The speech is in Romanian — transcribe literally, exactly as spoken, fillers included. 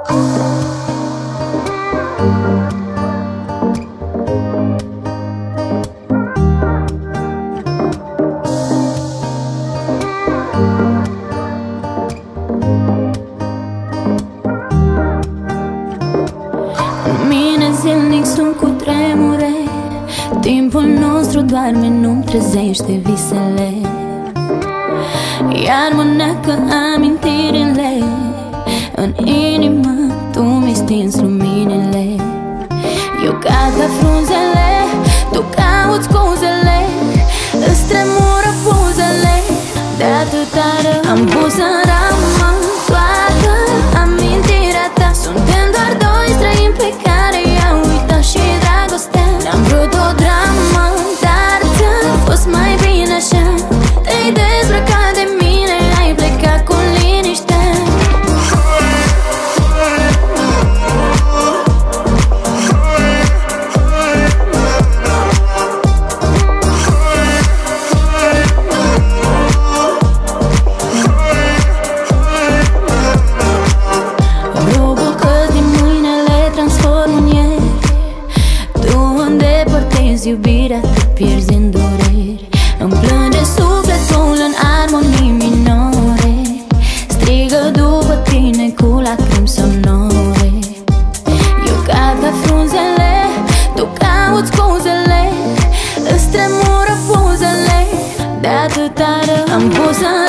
Mine zilnic sunt cu tremure, timpul nostru doarme, nu-mi trezește visele. Iar mă neacă amintirile, în inimă tu mi-ai stins luminile. Eu cad ca frunzele, tu cauți scuzele, îți tremură buzele. De atâta rău am pus în ramă toată amintirea ta. Suntem doar doi străini pe care i-au uitat și dragostea. N-am vrut o dramă, dar ți-a fost mai bine așa. Te-ai dezbrăcat de mine, ai plecat cu liniște. Iubirea te pierzi în dureri, îmi plânge sufletul în armonii minore. Strigă după tine cu lacrimi sonore. Eu cad ca frunzele, tu cauți scuzele, îți tremură buzele. De atâta rău am pus în